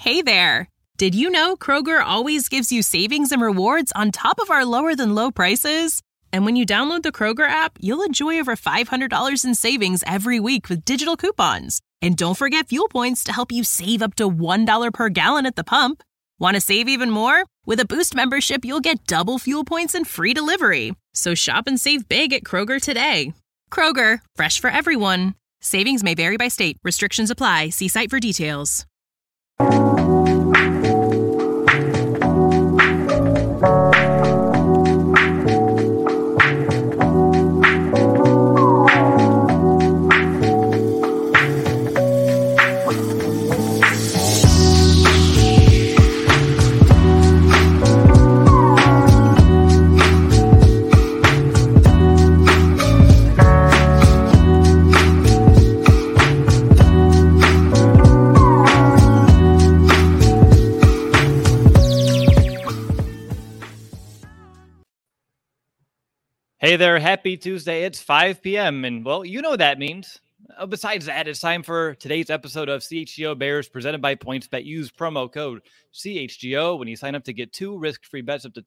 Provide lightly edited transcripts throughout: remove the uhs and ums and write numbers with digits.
Hey there! Did you know Kroger always gives you savings and rewards on top of our lower-than-low prices? And when you download the Kroger app, you'll enjoy over $500 in savings every week with digital coupons. And don't forget fuel points to help you save up to $1 per gallon at the pump. Want to save even more? With a Boost membership, you'll get double fuel points and free delivery. So shop and save big at Kroger today. Kroger, fresh for everyone. Savings may vary by state. Restrictions apply. See site for details. Hey there, happy Tuesday. It's 5 p.m. and, well, you know what that means. Besides that, it's time for today's episode of CHGO Bears presented by PointsBet. Use promo code CHGO when you sign up to get 2 risk-free bets up to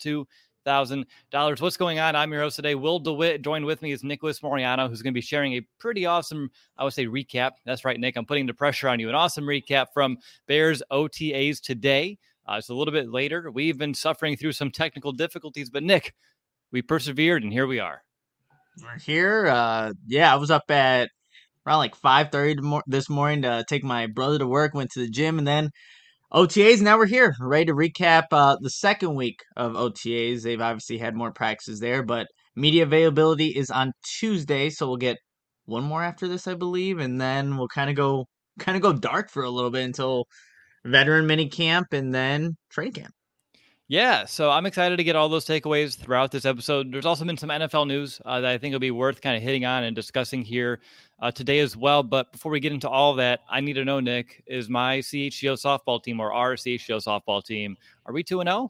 $2,000. What's going on? I'm your host today, Will DeWitt. Joined with me is Nicholas Moriano, who's going to be sharing a pretty awesome, I would say, recap. That's right, Nick. I'm putting the pressure on you. An awesome recap from Bears OTAs today. It's a little bit later. We've been suffering through some technical difficulties, but Nick, we persevered, and here we are. We're here. I was up at around like 5:30 this morning to take my brother to work. Went to the gym, and then OTAs. Now we're here, ready to recap the second week of OTAs. They've obviously had more practices there, but media availability is on Tuesday, so we'll get one more after this, I believe, and then we'll kind of go dark for a little bit until veteran mini camp and then trade camp. Yeah, so I'm excited to get all those takeaways throughout this episode. There's also been some NFL news that I think will be worth kind of hitting on and discussing here today as well. But before we get into all of that, I need to know, Nick, is my CHGO softball team or our CHGO softball team, are we 2-0?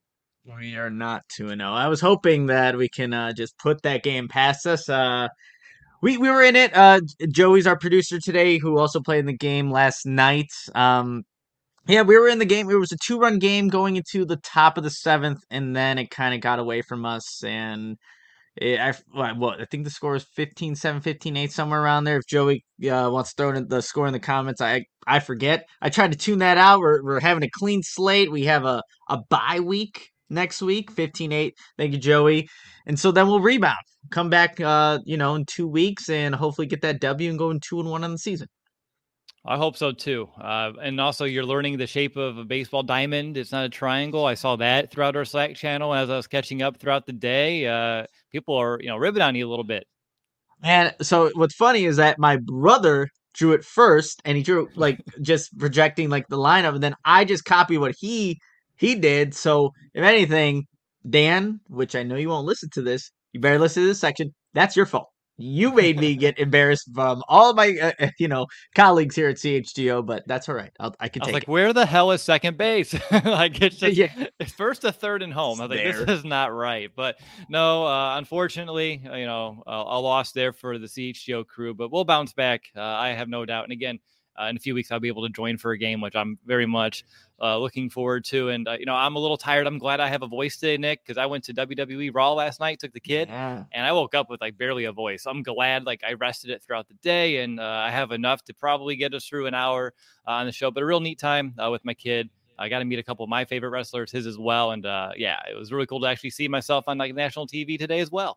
We are not 2-0. I was hoping that we can just put that game past us. We were in it. Joey's our producer today, who also played in the game last night. Yeah, we were in the game. It was a 2-run game going into the top of the 7th, and then it kind of got away from us. And I think the score is 15-7, 15-8, somewhere around there. If Joey wants to throw in the score in the comments, I forget. I tried to tune that out. We're having a clean slate. We have a bye week next week, 15-8. Thank you, Joey. And so then we'll rebound, come back, in 2 weeks, and hopefully get that W and go in 2-1 on the season. I hope so too. And also you're learning the shape of a baseball diamond. It's not a triangle. I saw that throughout our Slack channel as I was catching up throughout the day. People are, ribbing on you a little bit. And so what's funny is that my brother drew it first, and he drew like just projecting like the lineup, and then I just copied what he did. So if anything, Dan, which I know you won't listen to this, you better listen to this section. That's your fault. You made me get embarrassed from all of my, colleagues here at CHGO, but that's all right. I can take like, it. Where the hell is second base? Like, it's just it's first to third and home. I was like, There. this is not right. But no, unfortunately, a loss there for the CHGO crew, but we'll bounce back. I have no doubt. And again, in a few weeks, I'll be able to join for a game, which I'm very much looking forward to. And, I'm a little tired. I'm glad I have a voice today, Nick, because I went to WWE Raw last night, took the kid, and I woke up with like barely a voice. I'm glad I rested it throughout the day, and I have enough to probably get us through an hour on the show. But a real neat time with my kid. I got to meet a couple of my favorite wrestlers, his as well. And it was really cool to actually see myself on national TV today as well.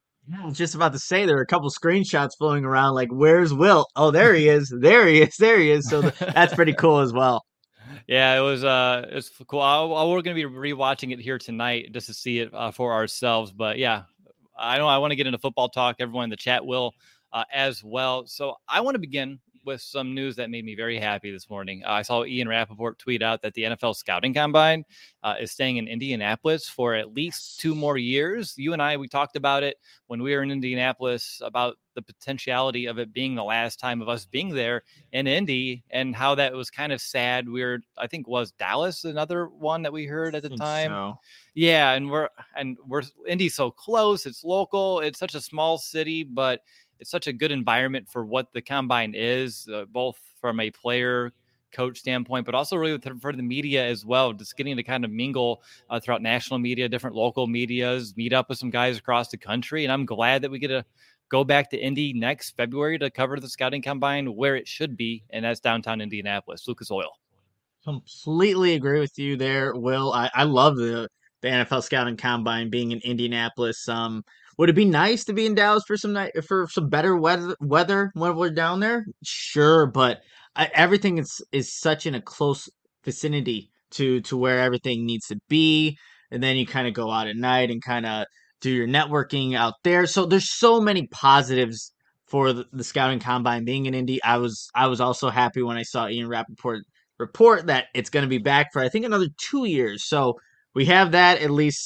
I was just about to say there are a couple screenshots flowing around like, where's Will? Oh, there he is. There he is. So that's pretty cool as well. Yeah, it was cool. We're going to be rewatching it here tonight just to see it for ourselves. But yeah, I know I want to get into football talk. Everyone in the chat will as well. So I want to begin with some news that made me very happy this morning. I saw Ian Rappaport tweet out that the NFL Scouting Combine is staying in Indianapolis for at least 2 more years. You and I, we talked about it when we were in Indianapolis about the potentiality of it being the last time of us being there in Indy and how that was kind of sad. I think was Dallas another one that we heard at the time. So. Yeah, and we're Indy's so close. It's local. It's such a small city, but it's such a good environment for what the combine is, both from a player coach standpoint, but also really for the media as well, just getting to kind of mingle throughout national media, different local medias, meet up with some guys across the country. And I'm glad that we get to go back to Indy next February to cover the scouting combine where it should be, and that's downtown Indianapolis, Lucas Oil. Completely agree with you there, Will. I love the NFL scouting combine being in Indianapolis. Would it be nice to be in Dallas for some better weather when we're down there? Sure, but everything is such in a close vicinity to where everything needs to be, and then you kind of go out at night and kind of do your networking out there. So there's so many positives for the scouting combine being in Indy. I was also happy when I saw Ian Rappaport report that it's going to be back for I think another 2 years. So we have that at least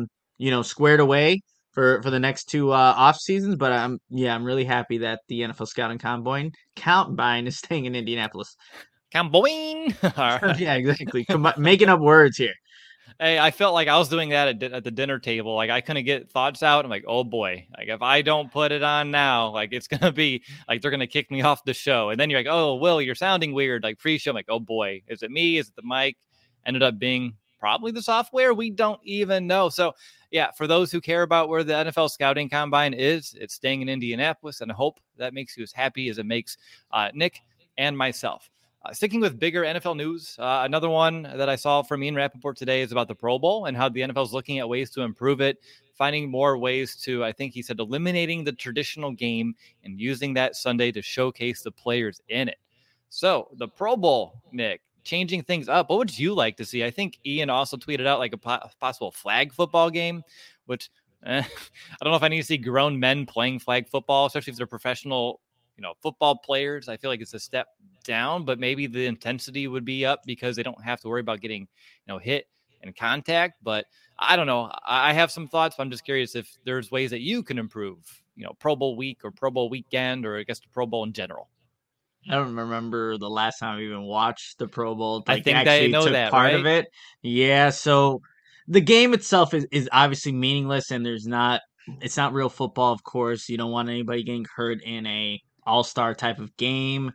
squared away for the next two off seasons. But I'm really happy that the NFL Scouting Combine is staying in Indianapolis. Combine. Yeah, exactly. Making up words here. Hey, I felt like I was doing that at the dinner table. Like I couldn't get thoughts out. I'm like, oh boy, like if I don't put it on now, like it's going to be like, they're going to kick me off the show. And then you're like, oh, Will, you're sounding weird. Like pre-show, I'm like, oh boy, is it me? Is it the mic? Ended up being probably the software. We don't even know. So yeah, for those who care about where the NFL Scouting Combine is, it's staying in Indianapolis. And I hope that makes you as happy as it makes Nick and myself. Sticking with bigger NFL news, another one that I saw from Ian Rappaport today is about the Pro Bowl and how the NFL is looking at ways to improve it, finding more ways to, I think he said, eliminating the traditional game and using that Sunday to showcase the players in it. So the Pro Bowl, Nick, changing things up. What would you like to see? I think Ian also tweeted out like a possible flag football game, which I don't know if I need to see grown men playing flag football, especially if they're professional football players. I feel like it's a step down, but maybe the intensity would be up because they don't have to worry about getting, hit and contact. But I don't know. I have some thoughts, but I'm just curious if there's ways that you can improve, Pro Bowl week or Pro Bowl weekend, or I guess the Pro Bowl in general. I don't remember the last time I even watched the Pro Bowl. I think they know took that part right? of it. Yeah. So the game itself is obviously meaningless, and it's not real football. Of course, you don't want anybody getting hurt in a all-star type of game.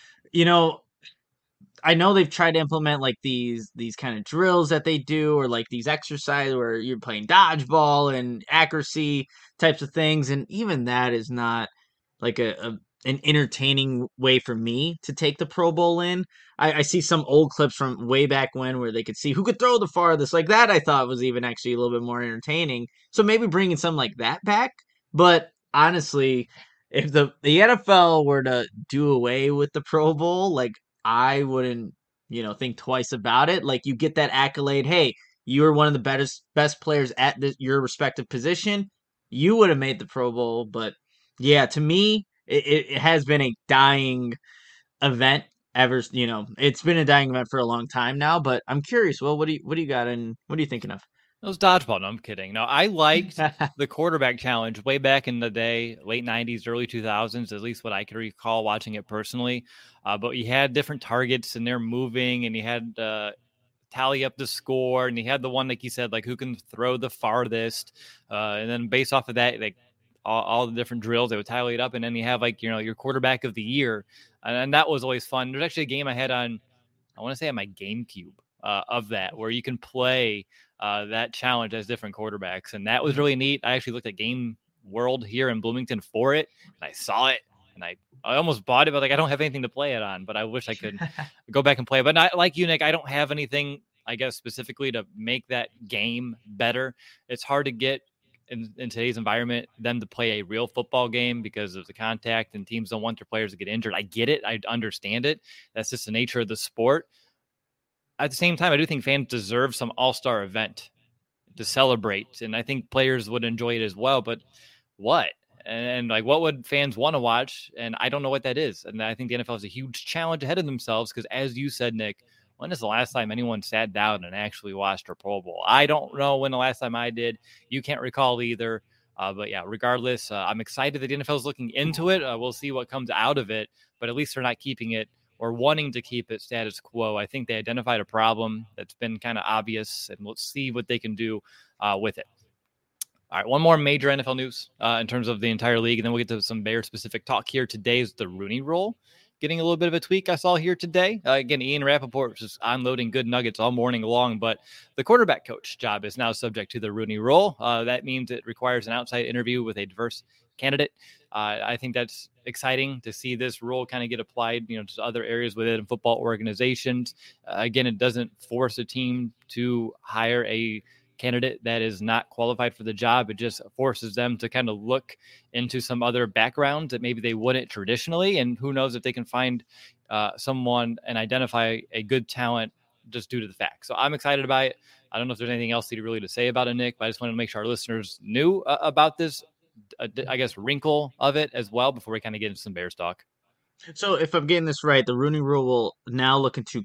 I know they've tried to implement like these kind of drills that they do, or like these exercises where you're playing dodgeball and accuracy types of things, and even that is not like an entertaining way for me to take the Pro Bowl in. I see some old clips from way back when where they could see who could throw the farthest. Like that I thought was even actually a little bit more entertaining. So maybe bringing something like that back. But honestly, if the NFL were to do away with the Pro Bowl, like I wouldn't, think twice about it. Like you get that accolade, hey, you were one of the best players at your respective position. You would have made the Pro Bowl. But yeah, to me, it has been a dying event ever. It's been a dying event for a long time now. But I'm curious, Will, what do you got, and what are you thinking of? It was dodgeball. No, I'm kidding. No, I liked the quarterback challenge way back in the day, late 90s, early 2000s, at least what I could recall watching it personally. But you had different targets and they're moving, and you had tally up the score, and you had the one, like you said, like who can throw the farthest. And then based off of that, like all the different drills, they would tally it up. And then you have like, your quarterback of the year. And that was always fun. There's actually a game I had on, I want to say on my GameCube of that, where you can play that challenge as different quarterbacks. And that was really neat. I actually looked at Game World here in Bloomington for it, and I saw it, and I almost bought it, but like I don't have anything to play it on. But I wish I could go back and play it. But not like you, Nick, I don't have anything, I guess, specifically to make that game better. It's hard to get in today's environment them to play a real football game because of the contact, and teams don't want their players to get injured. I get it. I understand it. That's just the nature of the sport. At the same time, I do think fans deserve some all-star event to celebrate, and I think players would enjoy it as well. But what? And like, what would fans want to watch? And I don't know what that is. And I think the NFL has a huge challenge ahead of themselves because, as you said, Nick, when is the last time anyone sat down and actually watched a Pro Bowl? I don't know when the last time I did. You can't recall either. But yeah, regardless, I'm excited that the NFL is looking into it. We'll see what comes out of it, but at least they're not keeping it or wanting to keep it status quo. I think they identified a problem that's been kind of obvious, and we'll see what they can do with it. All right, one more major NFL news in terms of the entire league, and then we'll get to some Bears-specific talk here. Today is the Rooney Rule getting a little bit of a tweak I saw here today. Again, Ian Rappaport was just unloading good nuggets all morning long, but the quarterback coach job is now subject to the Rooney Rule. That means it requires an outside interview with a diverse candidate. I think that's exciting to see this rule kind of get applied, to other areas within football organizations. Again, it doesn't force a team to hire a candidate that is not qualified for the job. It just forces them to kind of look into some other backgrounds that maybe they wouldn't traditionally. And who knows if they can find someone and identify a good talent just due to the fact. So I'm excited about it. I don't know if there's anything else really to say about it, Nick, but I just wanted to make sure our listeners knew about this, I guess, wrinkle of it as well before we kind of get into some Bears talk. So if I'm getting this right, the Rooney Rule will now look into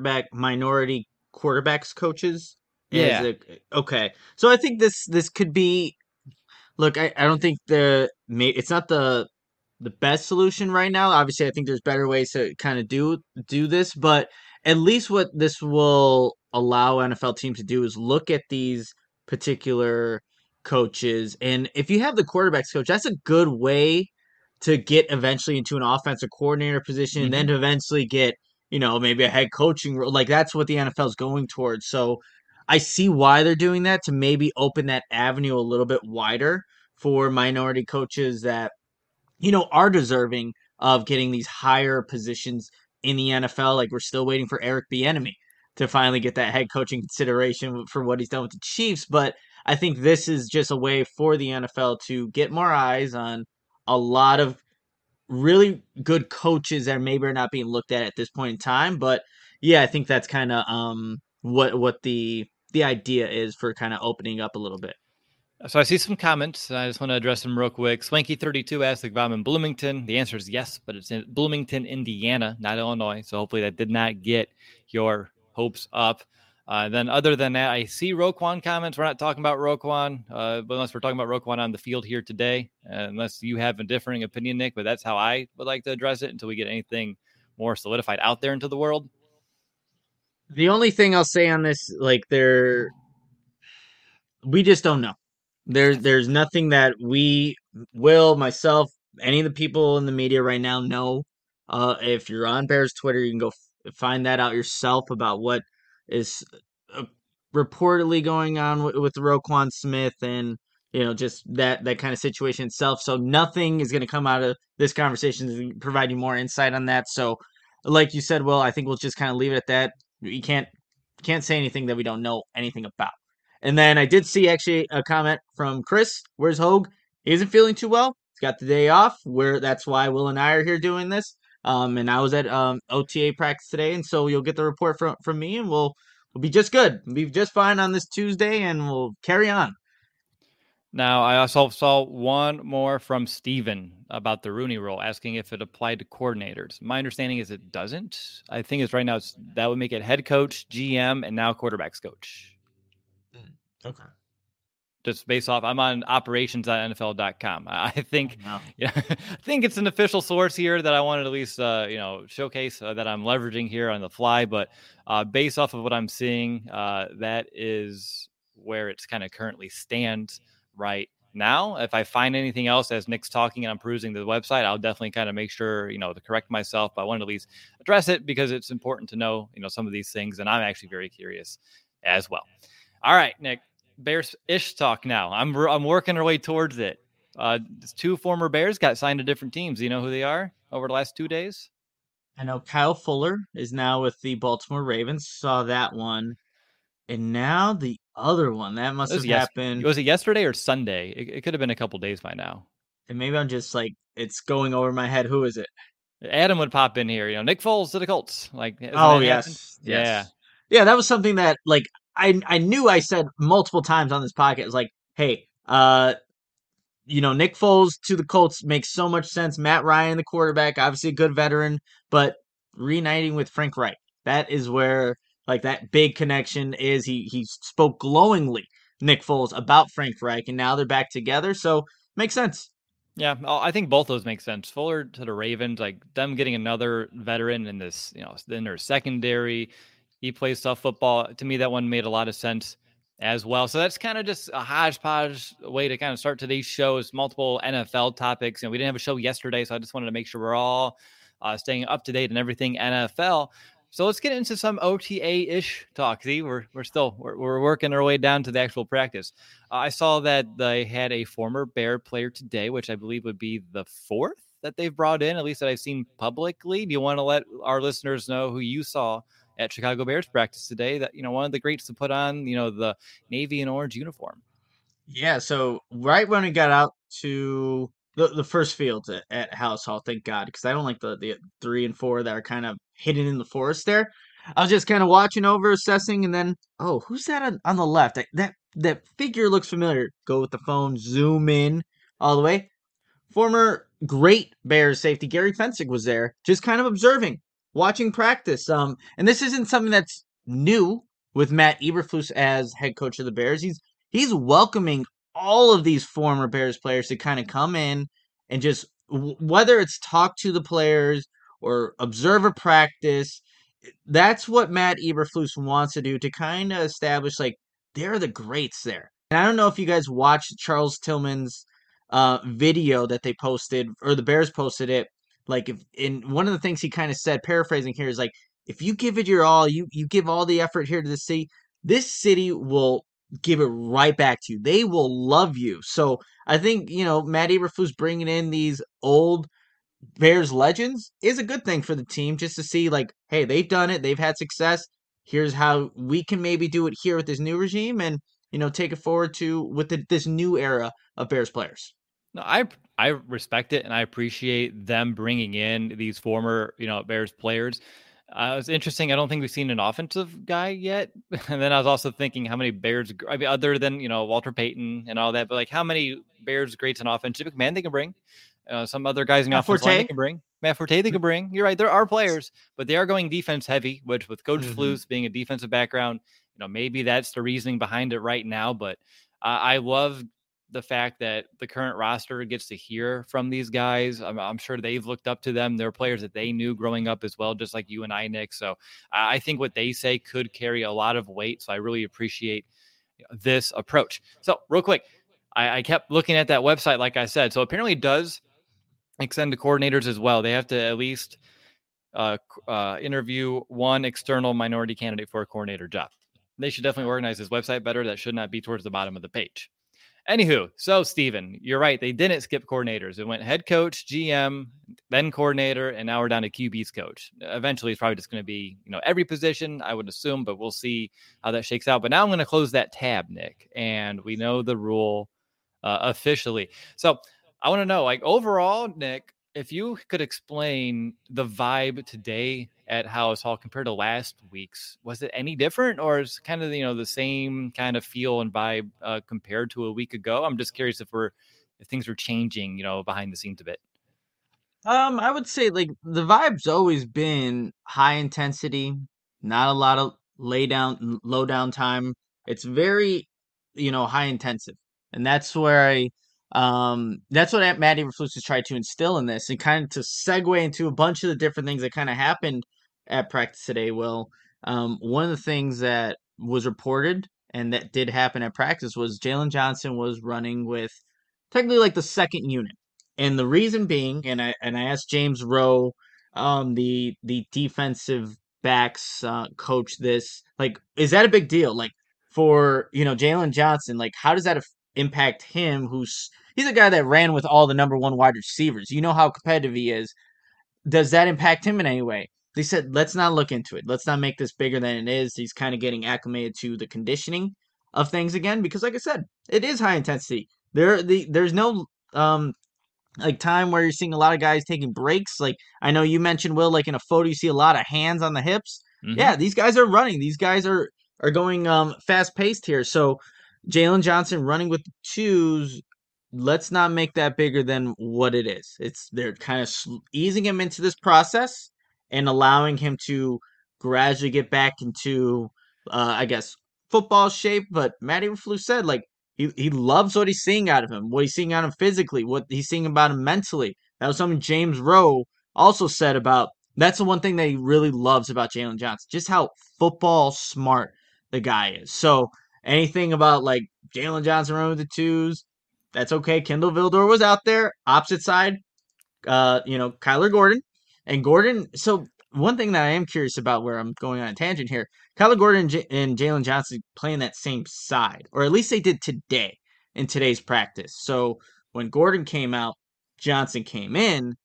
minority quarterbacks coaches. Yeah. Okay. So I think this could be. Look, I don't think it's not the best solution right now. Obviously, I think there's better ways to kind of do this, but at least what this will allow NFL teams to do is look at these particular coaches, and if you have the quarterbacks coach, that's a good way to get eventually into an offensive coordinator position, and then to eventually get maybe a head coaching role. Like that's what the NFL is going towards. So I see why they're doing that, to maybe open that avenue a little bit wider for minority coaches that are deserving of getting these higher positions in the NFL. Like we're still waiting for Eric Bieniemy to finally get that head coaching consideration for what he's done with the Chiefs. But I think this is just a way for the NFL to get more eyes on a lot of really good coaches that maybe are not being looked at this point in time. But yeah, I think that's kind of what the idea is for kind of opening up a little bit. So I see some comments. I just want to address them real quick. Swanky32 asked if I'm in Bloomington. The answer is yes, but it's in Bloomington, Indiana, not Illinois. So hopefully that did not get your hopes up. Then other than that, I see Roquan comments. We're not talking about Roquan, but unless we're talking about Roquan on the field here today, unless you have a differing opinion, Nick, but that's how I would like to address it until we get anything more solidified out there into the world. The only thing I'll say on this, we just don't know. There's nothing that myself, any of the people in the media right now know. If you're on Bears Twitter, you can go find that out yourself about what is reportedly going on with Roquan Smith and just that kind of situation itself. So nothing is going to come out of this conversation to provide you more insight on that. So, like you said, Will, I think we'll just kind of leave it at that. You can't say anything that we don't know anything about. And then I did see actually a comment from Chris. Where's Hogue? He isn't feeling too well. He's got the day off. That's why Will and I are here doing this. And I was at OTA practice today, and so you'll get the report from me, and we'll be just good. We'll be just fine on this Tuesday, and we'll carry on. Now, I also saw one more from Steven about the Rooney Rule, asking if it applied to coordinators. My understanding is it doesn't. I think it's right now that would make it head coach, GM, and now quarterbacks coach. Okay. Just based off, I'm on operations.nfl.com. I think, I think it's an official source here that I wanted to at least, showcase that I'm leveraging here on the fly. But based off of what I'm seeing, that is where it's kind of currently stands right now. If I find anything else as Nick's talking and I'm perusing the website, I'll definitely kind of make sure, to correct myself. But I wanted to at least address it because it's important to know, some of these things. And I'm actually very curious as well. All right, Nick. Bears-ish talk now. I'm working our way towards it. Two former Bears got signed to different teams. Do you know who they are over the last 2 days? I know Kyle Fuller is now with the Baltimore Ravens. Saw that one. And now the other one. That must have happened. Was it yesterday or Sunday? It could have been a couple days by now. And maybe I'm just it's going over my head. Who is it? Adam would pop in here. Nick Foles to the Colts. Yes. Yeah, that was something that I knew I said multiple times on this podcast, hey, Nick Foles to the Colts makes so much sense. Matt Ryan, the quarterback, obviously a good veteran, but reuniting with Frank Reich, that is where that big connection is. He spoke glowingly, Nick Foles, about Frank Reich, and now they're back together, so makes sense. Yeah, I think both those make sense. Fuller to the Ravens, them getting another veteran in this, in their secondary. He plays tough football. To me, that one made a lot of sense as well. So that's kind of just a hodgepodge way to kind of start today's shows, multiple NFL topics. We didn't have a show yesterday, so I just wanted to make sure we're all staying up to date and everything NFL. So let's get into some OTA-ish talk. See, we're working our way down to the actual practice. I saw that they had a former Bear player today, which I believe would be the fourth that they've brought in, at least that I've seen publicly. Do you want to let our listeners know who you saw at Chicago Bears practice today? That, one of the greats to put on, the navy and orange uniform. Yeah, so right when we got out to the first fields at House Hall, thank God, because I don't like the 3 and 4 that are kind of hidden in the forest there. I was just kind of watching over, assessing, and then, oh, who's that on the left? That figure looks familiar. Go with the phone, zoom in all the way. Former great Bears safety Gary Fencik was there, just kind of observing, watching practice. And this isn't something that's new with Matt Eberflus as head coach of the Bears. He's welcoming all of these former Bears players to kind of come in and just, whether it's talk to the players or observe a practice, that's what Matt Eberflus wants to do to kind of establish, like, they're the greats there. And I don't know if you guys watched Charles Tillman's video that they posted, or the Bears posted it. Like, if in one of the things he kind of said, paraphrasing here, is like, if you give it your all, you give all the effort here to the city, this city will give it right back to you. They will love you. So I think, Matt Eberflus bringing in these old Bears legends is a good thing for the team, just to see, like, hey, they've done it. They've had success. Here's how we can maybe do it here with this new regime, and, take it forward to with this new era of Bears players. No, I respect it, and I appreciate them bringing in these former, Bears players. It's interesting. I don't think we've seen an offensive guy yet. And then I was also thinking how many Bears, I mean, other than, Walter Payton and all that, but like how many Bears greats in offensive command they can bring. Some other guys in the offensive line they can bring. Matt Forte they can bring. You're right. There are players, but they are going defense heavy, which with Coach Flus being a defensive background, maybe that's the reasoning behind it right now. But I love the fact that the current roster gets to hear from these guys. I'm sure they've looked up to them. They're players that they knew growing up as well, just like you and I, Nick. So I think what they say could carry a lot of weight. So I really appreciate this approach. So real quick, I kept looking at that website, like I said. So apparently it does extend to coordinators as well. They have to at least interview one external minority candidate for a coordinator job. They should definitely organize this website better. That should not be towards the bottom of the page. Anywho, so Steven, you're right. They didn't skip coordinators. It went head coach, GM, then coordinator, and now we're down to QB's coach. Eventually, it's probably just going to be, every position, I would assume, but we'll see how that shakes out. But now I'm going to close that tab, Nick, and we know the rule officially. So I want to know, like, overall, Nick, if you could explain the vibe today at Halas Hall compared to last week's, was it any different, or is kind of, the same kind of feel and vibe compared to a week ago? I'm just curious if things are changing, behind the scenes a bit. I would say, like, the vibe's always been high intensity, not a lot of low down time. It's very, high intensive. And that's where that's what Matt Eberflus has tried to instill in this, and kind of to segue into a bunch of the different things that kind of happened at practice today. Well, one of the things that was reported and that did happen at practice was Jaylon Johnson was running with technically like the second unit. And the reason being, and I asked James Rowe, the defensive backs coach, this, like, is that a big deal? Like, for, Jaylon Johnson, like, how does that impact him? He's a guy that ran with all the number one wide receivers. You know how competitive he is. Does that impact him in any way? They said, let's not look into it. Let's not make this bigger than it is. He's kind of getting acclimated to the conditioning of things again, because, like I said, it is high intensity. There's no like time where you're seeing a lot of guys taking breaks. Like, I know you mentioned, Will, like in a photo you see a lot of hands on the hips. Mm-hmm. Yeah, these guys are running. These guys are going fast paced here. So Jaylon Johnson running with the twos, let's not make that bigger than what it is. They're kind of easing him into this process and allowing him to gradually get back into, I guess, football shape. But Matt Eberflus said, like, he loves what he's seeing out of him, what he's seeing out of him physically, what he's seeing about him mentally. That was something James Rowe also said about. That's the one thing that he really loves about Jaylon Johnson, just how football smart the guy is. So anything about, like, Jaylon Johnson running with the twos, that's okay. Kindle Vildor was out there. Opposite side, Kyler Gordon. And Gordon, so one thing that I am curious about, where I'm going on a tangent here, Kyler Gordon and Jalen Johnson playing that same side, or at least they did today in today's practice. So when Gordon came out, Johnson came in.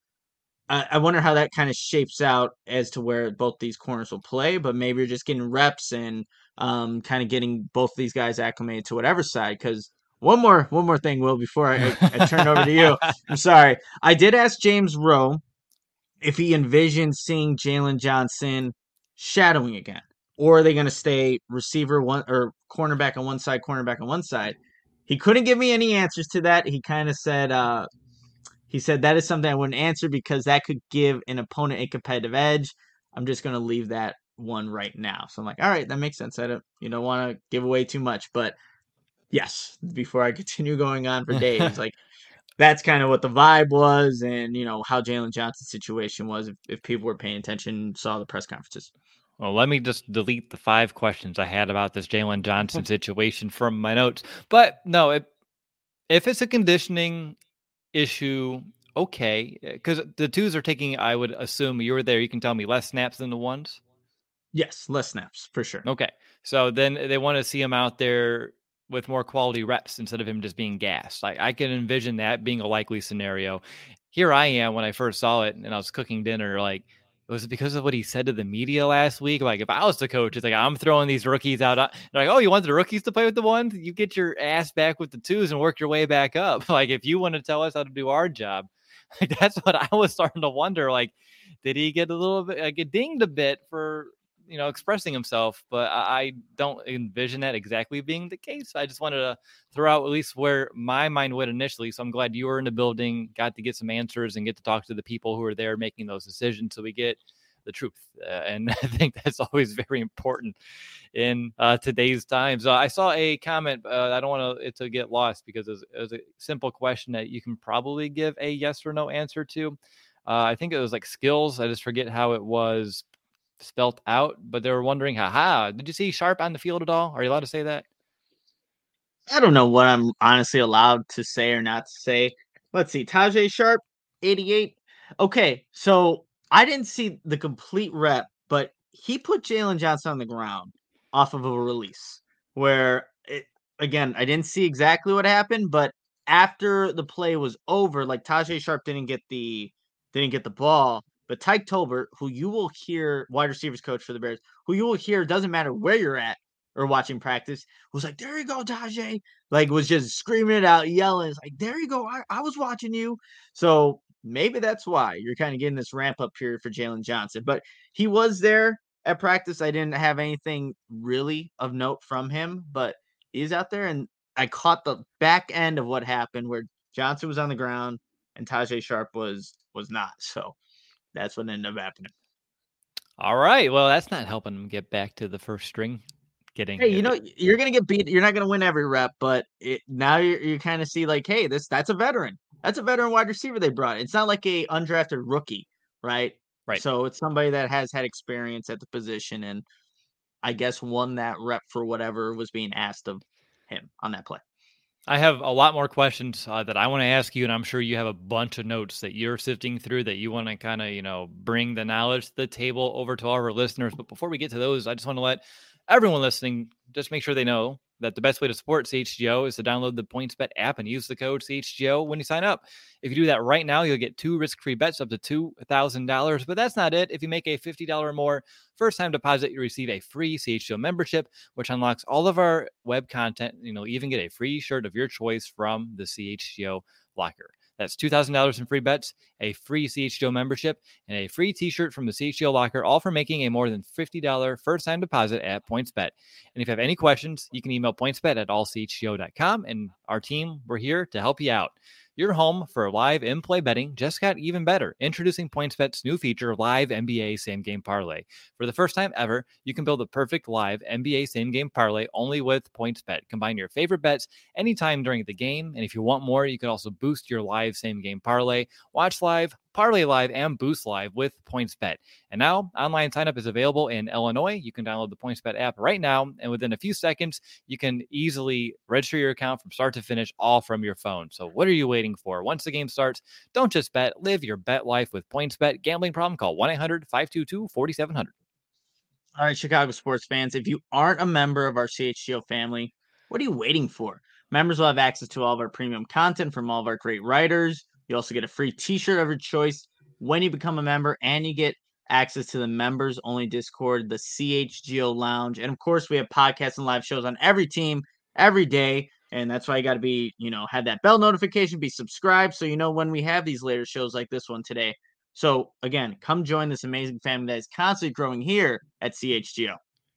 I wonder how that kind of shapes out as to where both these corners will play, but maybe you're just getting reps and kind of getting both these guys acclimated to whatever side. Because one more thing, Will, before I turn it over to you. I'm sorry. I did ask James Rowe if he envisions seeing Jalen Johnson shadowing again, or are they going to stay receiver one or cornerback on one side, cornerback on one side? He couldn't give me any answers to that. He kind of said, he said that is something I wouldn't answer because that could give an opponent a competitive edge. I'm just going to leave that one right now. So I'm like, all right, that makes sense. You don't want to give away too much, but yes, before I continue going on for days, like that's kind of what the vibe was, and how Jalen Johnson's situation was. If people were paying attention, saw the press conferences. Well, let me just delete the 5 questions I had about this Jalen Johnson situation from my notes. But no, if it's a conditioning issue, okay, because the 2s are taking, I would assume you were there, you can tell me, less snaps than the 1s? Yes, less snaps, for sure. Okay, so then they want to see him out there with more quality reps instead of him just being gassed. I can envision that being a likely scenario. Here I am when I first saw it and I was cooking dinner, like, was it because of what he said to the media last week? Like, if I was the coach, it's like, I'm throwing these rookies out. They're like, oh, you want the rookies to play with the 1s? You get your ass back with the 2s and work your way back up. Like, if you want to tell us how to do our job, like, that's what I was starting to wonder. Like, did he get a little bit, like, get dinged a bit for, expressing himself? But I don't envision that exactly being the case. I just wanted to throw out at least where my mind went initially. So I'm glad you were in the building, got to get some answers and get to talk to the people who are there making those decisions so we get the truth. And I think that's always very important in today's times. I saw a comment. I don't want it to get lost because it was a simple question that you can probably give a yes or no answer to. I think it was like skills. I just forget how it was spelt out, but they were wondering, did you see Sharp on the field at all? Are you allowed to say that? I don't know what I'm honestly allowed to say or not to say. Let's see. Tajay Sharp, 88. Okay, so I didn't see the complete rep, but he put Jalen Johnson on the ground off of a release where, again, I didn't see exactly what happened, but after the play was over, like Tajay Sharp didn't get the ball, but Tyke Tolbert, who you will hear, wide receivers coach for the Bears, who you will hear, doesn't matter where you're at or watching practice, was like, there you go, Tajay. Like, was just screaming it out, yelling. It's like, there you go. I was watching you. So maybe that's why you're kind of getting this ramp up period for Jalen Johnson. But he was there at practice. I didn't have anything really of note from him, but he's out there. And I caught the back end of what happened where Johnson was on the ground and Tajay Sharp was not. So that's what ended up happening. All right. Well, that's not helping him get back to the first string. Hey, you're gonna get beat. You're not gonna win every rep, but now you kind of see like, hey, that's a veteran. That's a veteran wide receiver they brought. It's not like a undrafted rookie, right? Right. So it's somebody that has had experience at the position, and I guess won that rep for whatever was being asked of him on that play. I have a lot more questions that I want to ask you, and I'm sure you have a bunch of notes that you're sifting through that you want to kind of, bring the knowledge to the table over to all of our listeners. But before we get to those, I just want to let everyone listening just make sure they know that the best way to support CHGO is to download the PointsBet app and use the code CHGO when you sign up. If you do that right now, you'll get 2 risk-free bets up to $2,000. But that's not it. If you make a $50 or more first-time deposit, you receive a free CHGO membership, which unlocks all of our web content. You even get a free shirt of your choice from the CHGO locker. That's $2,000 in free bets, a free CHGO membership, and a free t-shirt from the CHGO locker, all for making a more than $50 first-time deposit at PointsBet. And if you have any questions, you can email pointsbet@allchgo.com, and our team, we're here to help you out. Your home for live in-play betting just got even better. Introducing PointsBet's new feature, Live NBA Same Game Parlay. For the first time ever, you can build a perfect live NBA Same Game Parlay only with PointsBet. Combine your favorite bets anytime during the game, and if you want more, you can also boost your live Same Game Parlay. Watch live, Parlay Live, and Boost Live with PointsBet. And now, online signup is available in Illinois. You can download the PointsBet app right now, and within a few seconds, you can easily register your account from start to finish, all from your phone. So what are you waiting for? Once the game starts, don't just bet. Live your bet life with PointsBet. Gambling problem? Call 1-800-522-4700. All right, Chicago sports fans, if you aren't a member of our CHGO family, what are you waiting for? Members will have access to all of our premium content from all of our great writers. You also get a free t-shirt of your choice when you become a member, and you get access to the members only Discord, the CHGO Lounge. And of course, we have podcasts and live shows on every team every day. And that's why you got to be, have that bell notification, be subscribed so you know when we have these later shows like this one today. So again, come join this amazing family that is constantly growing here at CHGO.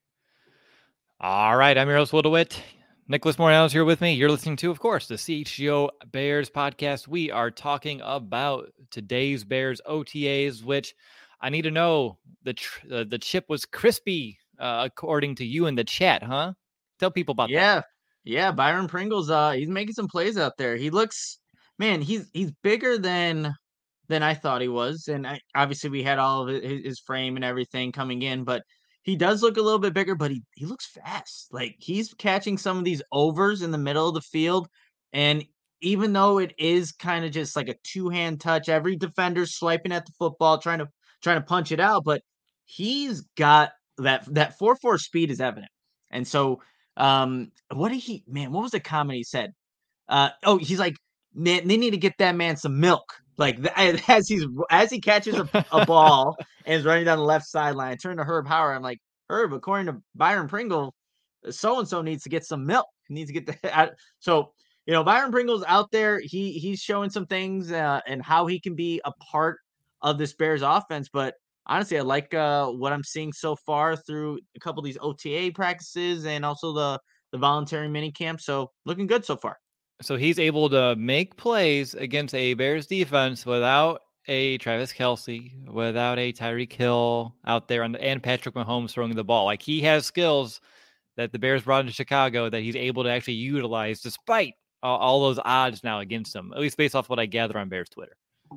All right, I'm your host, Will DeWitt. Nicholas Morales here with me. You're listening to, of course, the CHGO Bears podcast. We are talking about today's Bears OTAs, which I need to know, the chip was crispy, according to you in the chat, huh? Tell people about that. Yeah, Byron Pringles, he's making some plays out there. He looks, man, he's bigger than I thought he was. And obviously we had all of his frame and everything coming in, but he does look a little bit bigger, but he looks fast. Like, he's catching some of these overs in the middle of the field. And even though it is kind of just like a two-hand touch, every defender's swiping at the football, trying to punch it out, but he's got that 4.4 speed is evident. And so what was the comment he said? He's like, man, they need to get that man some milk. Like, as he catches a ball and is running down the left sideline, I turn to Herb Howard. I'm like, Herb, according to Byron Pringle, so-and-so needs to get some milk. He needs to get that. So, Byron Pringle's out there. He's showing some things and how he can be a part of this Bears offense. But honestly, I like what I'm seeing so far through a couple of these OTA practices and also the voluntary mini camp. So looking good so far. So he's able to make plays against a Bears defense without a Travis Kelce, without a Tyreek Hill out there, and Patrick Mahomes throwing the ball. Like, he has skills that the Bears brought into Chicago that he's able to actually utilize despite all those odds now against him, at least based off what I gather on Bears Twitter.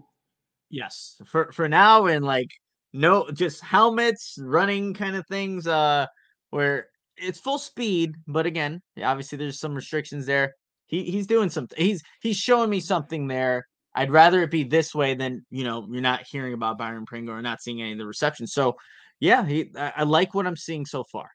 Yes, for now, and like, no, just helmets, running kind of things, where it's full speed, but again, obviously there's some restrictions there. He's doing something. He's showing me something there. I'd rather it be this way than, you're not hearing about Byron Pringle or not seeing any of the receptions. So yeah, I like what I'm seeing so far.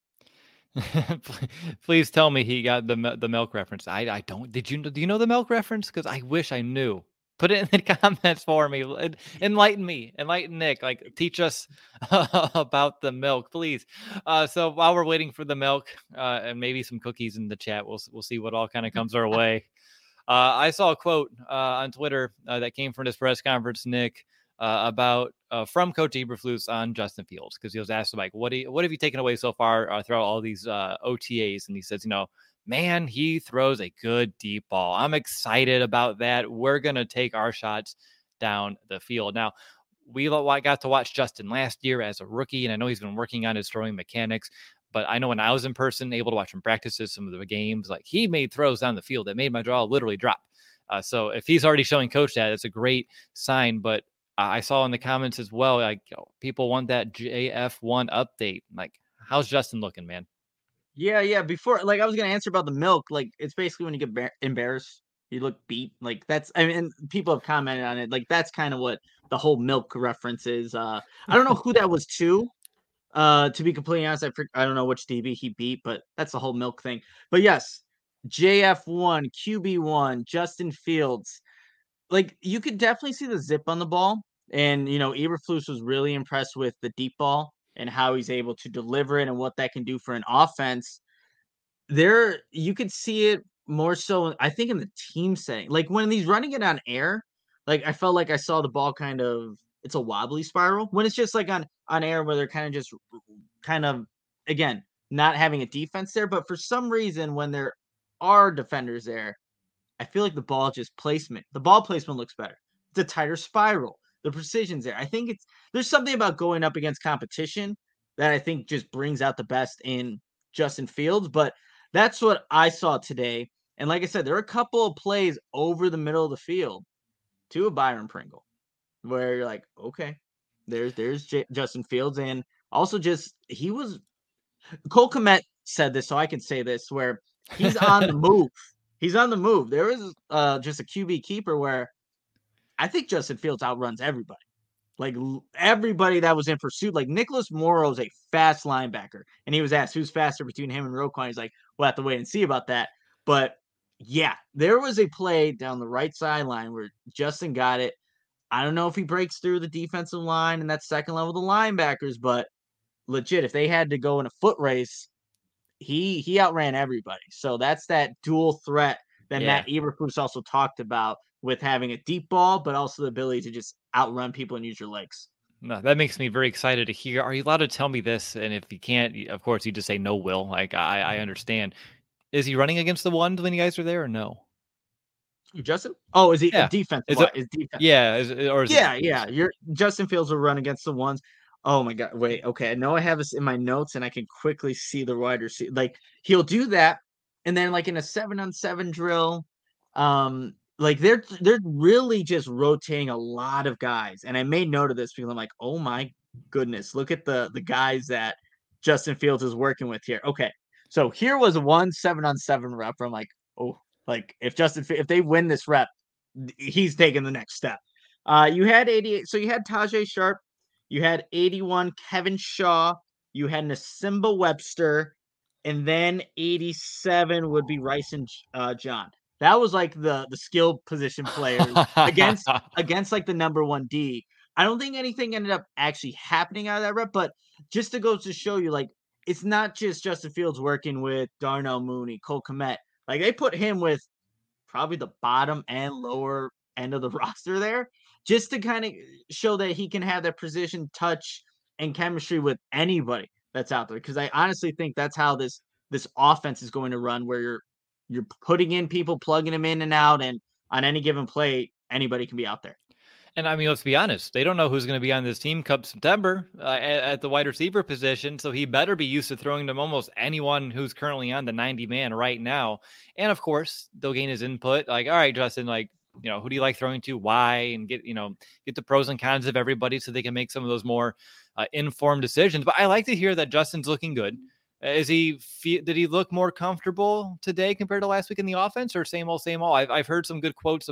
Please tell me he got the milk reference. I don't. Do you know the milk reference? Because I wish I knew. Put it in the comments for me. Enlighten me. Enlighten Nick. Like, teach us about the milk, please. So while we're waiting for the milk and maybe some cookies in the chat, we'll see what all kind of comes our way. I saw a quote on Twitter that came from this press conference, Nick, about from Coach Eberflus on Justin Fields, because he was asked, like, what have you taken away so far throughout all these OTAs? And he says, man, he throws a good deep ball. I'm excited about that. We're going to take our shots down the field. Now, we got to watch Justin last year as a rookie, and I know he's been working on his throwing mechanics, but I know when I was in person, able to watch him practices some of the games, like, he made throws down the field that made my jaw literally drop. So if he's already showing Coach that, it's a great sign. But I saw in the comments as well, like, people want that JF1 update. Like, how's Justin looking, man? Yeah. Before, like, I was gonna answer about the milk. Like, it's basically when you get embarrassed, you look beat. Like, and people have commented on it. Like, that's kind of what the whole milk reference is. I don't know who that was to. To be completely honest, I don't know which DB he beat, but that's the whole milk thing. But yes, JF1, QB1, Justin Fields. Like, you could definitely see the zip on the ball, and Eberflus was really impressed with the deep ball and how he's able to deliver it and what that can do for an offense. There, you could see it more so, I think, in the team setting. Like, when he's running it on air, like, I felt like I saw the ball it's a wobbly spiral. When it's just like on air, where they're kind of again, not having a defense there. But for some reason, when there are defenders there, I feel like the ball placement looks better. It's a tighter spiral. The precision's there. I think there's something about going up against competition that I think just brings out the best in Justin Fields. But that's what I saw today. And like I said, there are a couple of plays over the middle of the field to a Byron Pringle where you're like, okay, there's Justin Fields, and also just Cole Kmet said this, so I can say this, where he's on the move. He's on the move. There was just a QB keeper where I think Justin Fields outruns everybody. Like everybody that was in pursuit. Like Nicholas Morrow's a fast linebacker, and he was asked who's faster between him and Roquan. He's like, we'll have to wait and see about that. But yeah, there was a play down the right sideline where Justin got it. I don't know if he breaks through the defensive line and that second level of the linebackers, but legit, if they had to go in a foot race, he outran everybody. So that's that dual threat that Yeah. Matt Eberflus also talked about with having a deep ball, but also the ability to just outrun people and use your legs. No, that makes me very excited to hear. Are you allowed to tell me this? And if you can't, of course, you just say no, Will. Like, I understand. Is he running against the ones when you guys are there or no? Justin? Oh, is he Yeah. defensive? Is it, Is defense? yeah. Or is Yeah, it yeah. Your Justin Fields will run against the ones. Oh my God! Wait, okay. I know I have this in my notes, and I can quickly see the wide receiver. Like he'll do that, and then like in a 7-on-7 drill, like they're really just rotating a lot of guys. And I made note of this because I'm like, oh my goodness, look at the guys that Justin Fields is working with here. Okay, so here was one 7-on-7 rep. Where I'm like, oh, like if they win this rep, he's taking the next step. You had 88. So you had Tajay Sharp. You had 81 Kevin Shaw. You had Nasimba Webster. And then 87 would be Rice and John. That was like the skill position players against like the number 1D. I don't think anything ended up actually happening out of that rep, but just to go to show you, like, it's not just Justin Fields working with Darnell Mooney, Cole Kmet. Like, they put him with probably the bottom and lower end of the roster there, just to kind of show that he can have that precision, touch, and chemistry with anybody that's out there. Because I honestly think that's how this offense is going to run, where you're putting in people, plugging them in and out, and on any given play, anybody can be out there. And I mean, let's be honest, they don't know who's going to be on this team come September at the wide receiver position. So he better be used to throwing to almost anyone who's currently on the 90 man right now. And of course, they'll gain his input. Like, all right, Justin, like, who do you like throwing to? Why? And get the pros and cons of everybody so they can make some of those more informed decisions. But I like to hear that Justin's looking good. Did he look more comfortable today compared to last week in the offense, or same old, same old? I've heard some good quotes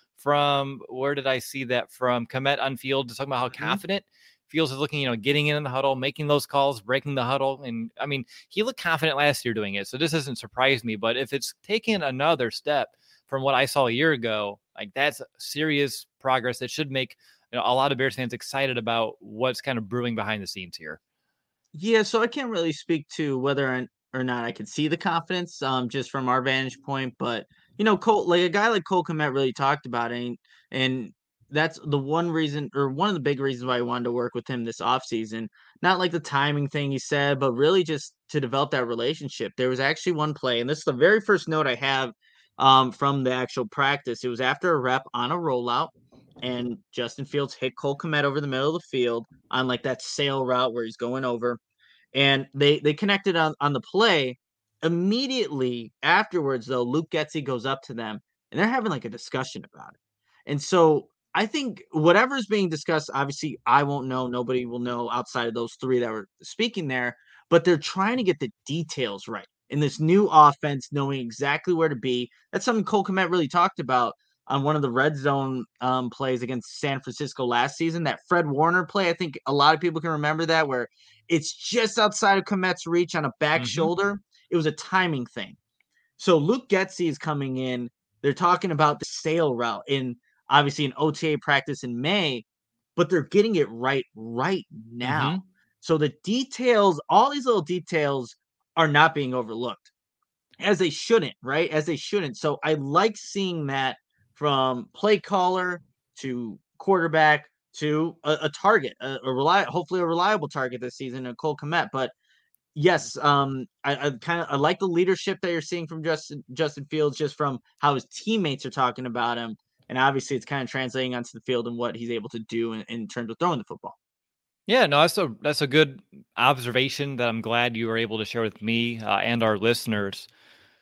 from, where did I see that from? Kmet on field, talking about how confident Fields is looking, getting in the huddle, making those calls, breaking the huddle. And I mean, he looked confident last year doing it. So this doesn't surprise me, but if it's taken another step from what I saw a year ago, like, that's serious progress that should make a lot of Bears fans excited about what's kind of brewing behind the scenes here. Yeah, so I can't really speak to whether or not I could see the confidence, just from our vantage point. But Cole, like a guy like Cole Kmet really talked about it, and that's the one reason, or one of the big reasons why I wanted to work with him this offseason. Not like the timing thing he said, but really just to develop that relationship. There was actually one play, and this is the very first note I have from the actual practice. It was after a rep on a rollout, and Justin Fields hit Cole Kmet over the middle of the field on like that sail route where he's going over. And they connected on the play. Immediately afterwards, though, Luke Getsy goes up to them, and they're having like a discussion about it. And so I think whatever's being discussed, obviously I won't know. Nobody will know outside of those three that were speaking there. But they're trying to get the details right in this new offense, knowing exactly where to be. That's something Cole Kmet really talked about on one of the red zone plays against San Francisco last season. That Fred Warner play, I think a lot of people can remember that, where it's just outside of Kmet's reach on a back shoulder. It was a timing thing. So Luke Getsy is coming in. They're talking about the sail route obviously in OTA practice in May, but they're getting it right now. So the details, all these little details, are not being overlooked, as they shouldn't, right? As they shouldn't. So I like seeing that from play caller to quarterback to a target, hopefully a reliable target this season, Cole Kmet. But yes, I like the leadership that you're seeing from Justin Fields, just from how his teammates are talking about him, and obviously it's kind of translating onto the field and what he's able to do in terms of throwing the football. Yeah, no, that's a good observation that I'm glad you were able to share with me and our listeners.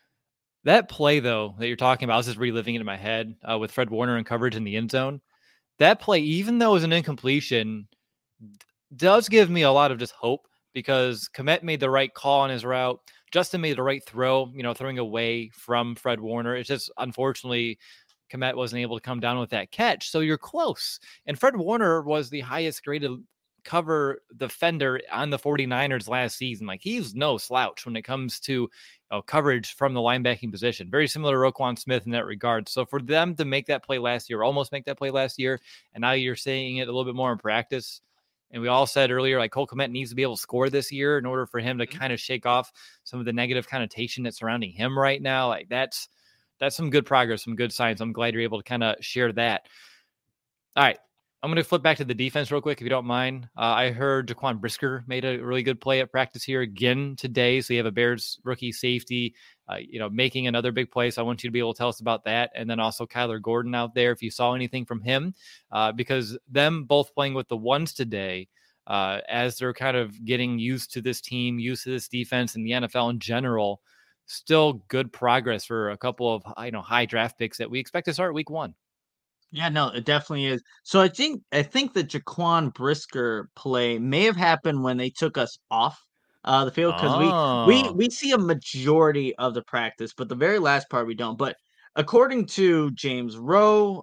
That play, though, that you're talking about, I was just reliving it in my head with Fred Warner and coverage in the end zone. that play, even though it was an incompletion, does give me a lot of just hope because Kmet made the right call on his route. Justin made the right throw, throwing away from Fred Warner. It's just, unfortunately, Kmet wasn't able to come down with that catch. So you're close. And Fred Warner was the highest graded cover defender on the 49ers last season. Like, he's no slouch when it comes to coverage from the linebacking position. Very similar to Roquan Smith in that regard. So for them to make that play last year, almost make that play last year, and now you're seeing it a little bit more in practice. And we all said earlier, like, Cole Kmet needs to be able to score this year in order for him to kind of shake off some of the negative connotation that's surrounding him right now. Like, that's some good progress, some good signs. I'm glad you're able to kind of share that. All right. I'm going to flip back to the defense real quick, if you don't mind. I heard Jaquan Brisker made a really good play at practice here again today. So you have a Bears rookie safety, making another big play. So I want you to be able to tell us about that. And then also Kyler Gordon out there, if you saw anything from him, because them both playing with the ones today, as they're kind of getting used to this team, used to this defense and the NFL in general, still good progress for a couple of high draft picks that we expect to start week 1. Yeah, no, it definitely is. So I think the Jaquan Brisker play may have happened when they took us off the field, because we see a majority of the practice, but the very last part we don't. But according to James Rowe,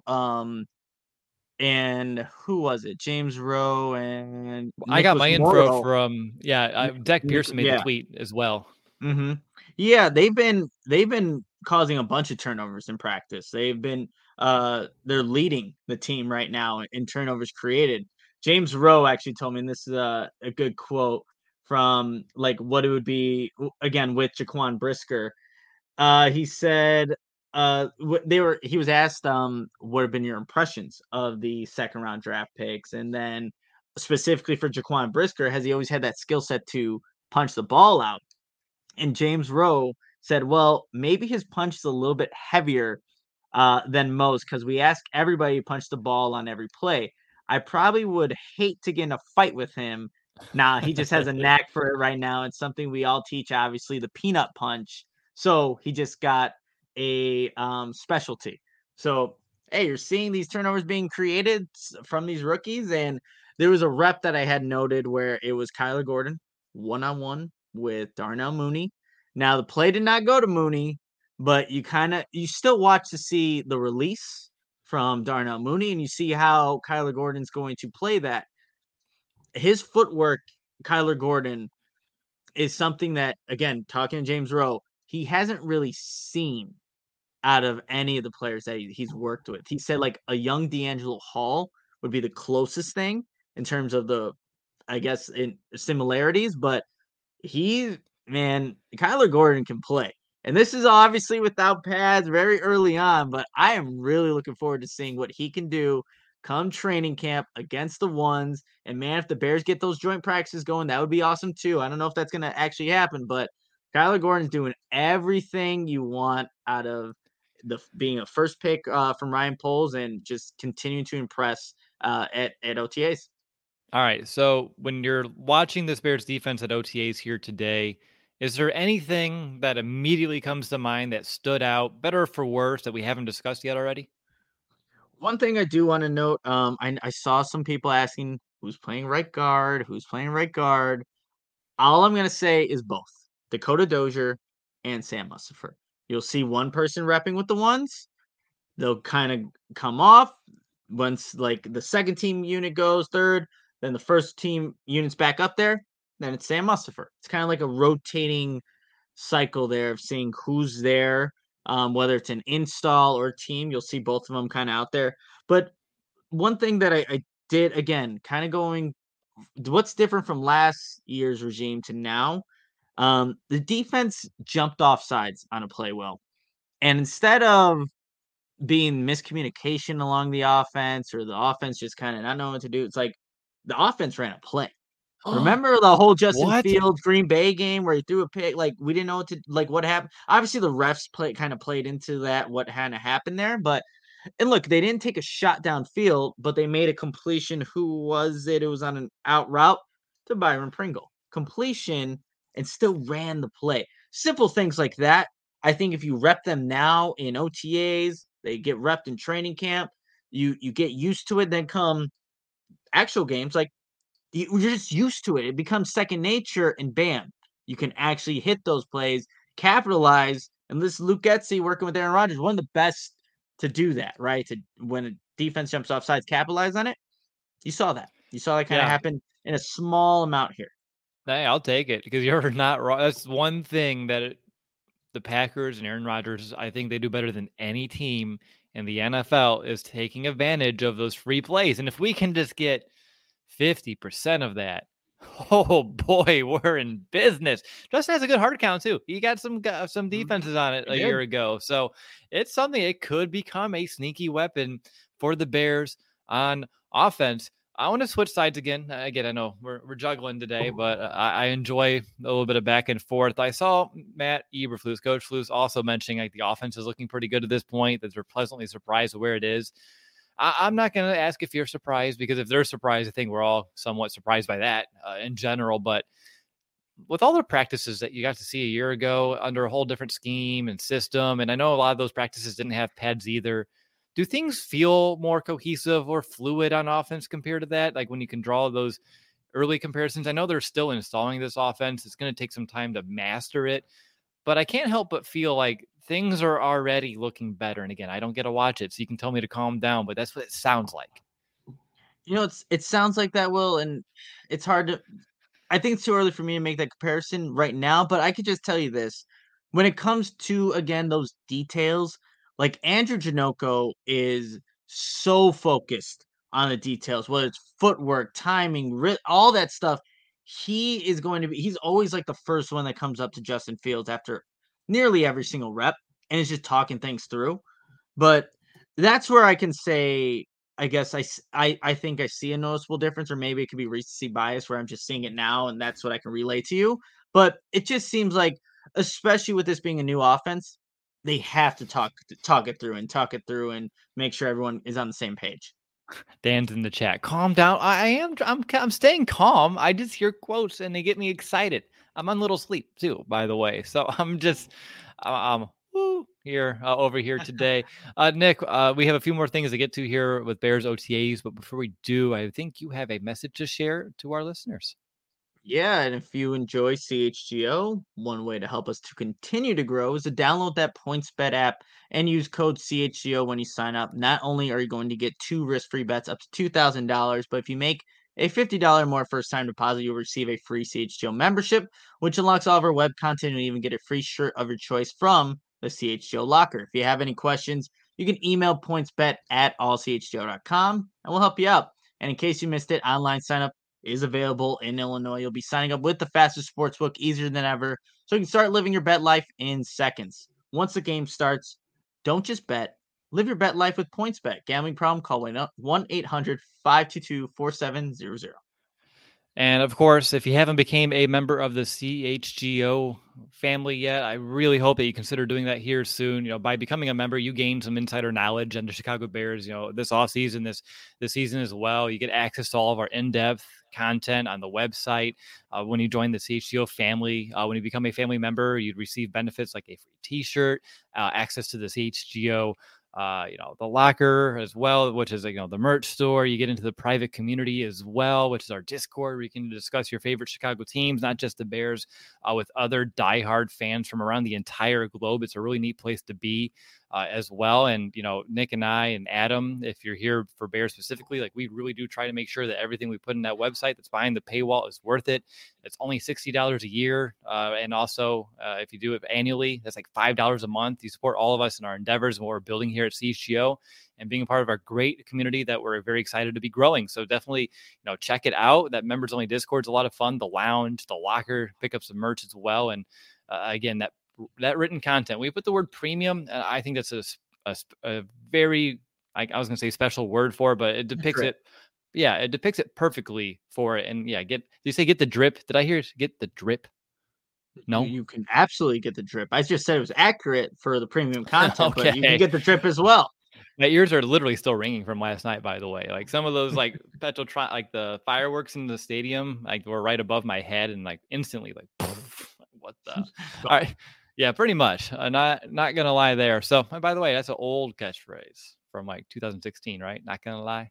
and who was it? James Rowe and I got Nicholas my info Morrow. from Dak Pearson made the tweet as well. Mm-hmm. Yeah, they've been causing a bunch of turnovers in practice. They've been they're leading the team right now in turnovers created. James Rowe actually told me, and this is a good quote from like what it would be again with Jaquan Brisker. He said he was asked what have been your impressions of the second round draft picks, and then specifically for Jaquan Brisker, has he always had that skill set to punch the ball out? And James Rowe said, well, maybe his punch is a little bit heavier than most, because we ask everybody to punch the ball on every play. I probably would hate to get in a fight with him. Nah, he just has a knack for it right now. It's something we all teach, obviously, the peanut punch. So he just got a specialty. So, hey, you're seeing these turnovers being created from these rookies. And there was a rep that I had noted where it was Kyler Gordon one-on-one with Darnell Mooney. Now, the play did not go to Mooney, but you still watch to see the release from Darnell Mooney, and you see how Kyler Gordon's going to play that. His footwork, Kyler Gordon, is something that, again, talking to James Rowe, he hasn't really seen out of any of the players that he's worked with. He said like a young D'Angelo Hall would be the closest thing in terms of the, I guess, in similarities, but Kyler Gordon can play. And this is obviously without pads very early on, but I am really looking forward to seeing what he can do come training camp against the ones. And man, if the Bears get those joint practices going, that would be awesome too. I don't know if that's going to actually happen, but Kyler Gordon's doing everything you want out of being a first pick from Ryan Poles and just continuing to impress at OTAs. All right. So when you're watching this Bears defense at OTAs here today, is there anything that immediately comes to mind that stood out, better or for worse, that we haven't discussed yet already? One thing I do want to note, I saw some people asking who's playing right guard, who's playing right guard. All I'm going to say is both Dakota Dozier and Sam Mustipher. You'll see one person repping with the ones. They'll kind of come off once like the second team unit goes third, then the first team unit's back up there. Then it's Sam Mustipher. It's kind of like a rotating cycle there of seeing who's there, whether it's an install or team. You'll see both of them kind of out there. But one thing that I did, again, kind of going, what's different from last year's regime to now, the defense jumped off sides on a play well. And instead of being miscommunication along the offense or the offense just kind of not knowing what to do, it's like the offense ran a play. Remember the whole Justin Fields Green Bay game where he threw a pick? Like, we didn't know what happened. Obviously, the refs played into that, what kind of happened there. But, and look, they didn't take a shot downfield, but they made a completion. Who was it? It was on an out route to Byron Pringle. Completion, and still ran the play. Simple things like that. I think if you rep them now in OTAs, they get repped in training camp, You get used to it, then come actual games, like you're just used to it. It becomes second nature, and bam, you can actually hit those plays, capitalize. And this Luke Getsy working with Aaron Rodgers, one of the best to do that, right? To when a defense jumps off sides, capitalize on it. You saw that. You saw that kind of Yeah. happen in a small amount here. Hey, I'll take it because you're not wrong. That's one thing that the Packers and Aaron Rodgers, I think they do better than any team in the NFL is taking advantage of those free plays. And if we can just get 50% of that, oh boy, we're in business. Justin has a good hard count too. He got some defenses on it a year ago. So it's something, it could become a sneaky weapon for the Bears on offense. I want to switch sides again. Again, I know we're juggling today, but I enjoy a little bit of back and forth. I saw Matt Eberflus, Coach Flus, also mentioning like the offense is looking pretty good at this point, that they're pleasantly surprised with where it is. I'm not going to ask if you're surprised, because if they're surprised, I think we're all somewhat surprised by that in general. But with all the practices that you got to see a year ago under a whole different scheme and system, and I know a lot of those practices didn't have pads either, do things feel more cohesive or fluid on offense compared to that? Like when you can draw those early comparisons, I know they're still installing this offense. It's going to take some time to master it, but I can't help but feel like things are already looking better. And again, I don't get to watch it, so you can tell me to calm down, but that's what it sounds like. It sounds like that, Will, and it's hard to. I think it's too early for me to make that comparison right now, but I could just tell you this: when it comes to again those details, like Andrew Janocko is so focused on the details, whether it's footwork, timing, all that stuff. He is going to be. He's always like the first one that comes up to Justin Fields after nearly every single rep, and is just talking things through. But that's where I can say, I guess I think I see a noticeable difference, or maybe it could be recency bias where I'm just seeing it now and that's what I can relate to you. But it just seems like, especially with this being a new offense, they have to talk it through and make sure everyone is on the same page. Dan's in the chat. Calm down. I'm staying calm. I just hear quotes and they get me excited. I'm on little sleep too, by the way. So I'm here over here today. Nick, we have a few more things to get to here with Bears OTAs, but before we do, I think you have a message to share to our listeners. Yeah, and if you enjoy CHGO, one way to help us to continue to grow is to download that PointsBet app and use code CHGO when you sign up. Not only are you going to get 2 risk-free bets up to $2,000, but if you make a $50 more first-time deposit, you'll receive a free CHGO membership, which unlocks all of our web content and even get a free shirt of your choice from the CHGO locker. If you have any questions, you can email pointsbet@allchgo.com and we'll help you out. And in case you missed it, online sign up is available in Illinois. You'll be signing up with the fastest sportsbook, easier than ever, so you can start living your bet life in seconds. Once the game starts, don't just bet. Live your bet life with PointsBet. Gambling problem? Call 1-800-522-4700. And of course, if you haven't become a member of the CHGO family yet, I really hope that you consider doing that here soon. By becoming a member, you gain some insider knowledge on the Chicago Bears, this offseason, this season as well. You get access to all of our in-depth content on the website. When you join the CHGO family, when you become a family member, you'd receive benefits like a free t-shirt, access to the CHGO the locker as well, which is, the merch store. You get into the private community as well, which is our Discord, where you can discuss your favorite Chicago teams, not just the Bears, with other diehard fans from around the entire globe. It's a really neat place to be as well. And, Nick and I and Adam, if you're here for Bears specifically, we really do try to make sure that everything we put in that website that's behind the paywall is worth it. It's only $60 a year. And also, if you do it annually, that's like $5 a month. You support all of us in our endeavors and what we're building here at CHGO and being a part of our great community that we're very excited to be growing. So definitely, check it out. That members only Discord is a lot of fun. The lounge, the locker, pick up some merch as well. And again, that written content, we put the word premium. I think that's a very, I was going to say special word for it, but it depicts it. Yeah, it depicts it perfectly for it. And yeah, did you say get the drip? Did I hear get the drip? No, you can absolutely get the drip. I just said it was accurate for the premium content, okay. But you can get the drip as well. My ears are literally still ringing from last night, by the way. Some of those Petrotron, the fireworks in the stadium, were right above my head and instantly what the? All right. Yeah, pretty much. Not gonna lie there. So, by the way, that's an old catchphrase from like 2016, right? Not gonna lie.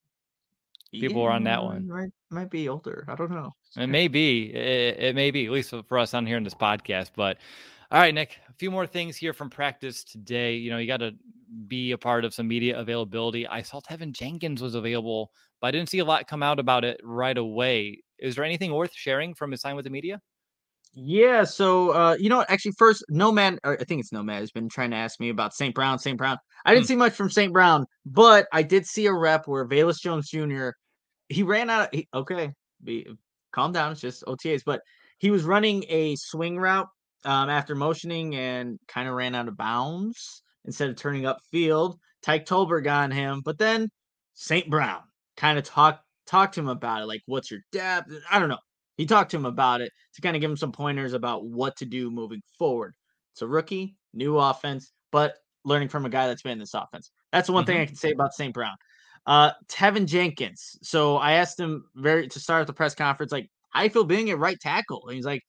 People were on that one. Might be older. I don't know. It may be. It may be, at least for us on here in this podcast. But all right, Nick, a few more things here from practice today. You got to be a part of some media availability. I saw Tevin Jenkins was available, but I didn't see a lot come out about it right away. Is there anything worth sharing from his time with the media? Yeah, so actually first Nomad, or I think it's Nomad, has been trying to ask me about St. Brown. I didn't see much from St. Brown, but I did see a rep where Velus Jones Jr. he ran out of calm down, it's just OTAs, but he was running a swing route after motioning and kind of ran out of bounds instead of turning upfield. Tyke Tolberg on him, but then St. Brown kind of talked to him about it, like what's your depth? I don't know. He talked to him about it to kind of give him some pointers about what to do moving forward. It's a rookie, new offense, but learning from a guy that's been in this offense. That's the one thing I can say about St. Brown. Tevin Jenkins. So I asked him to start at the press conference, like, how you feel being at right tackle? And he's like,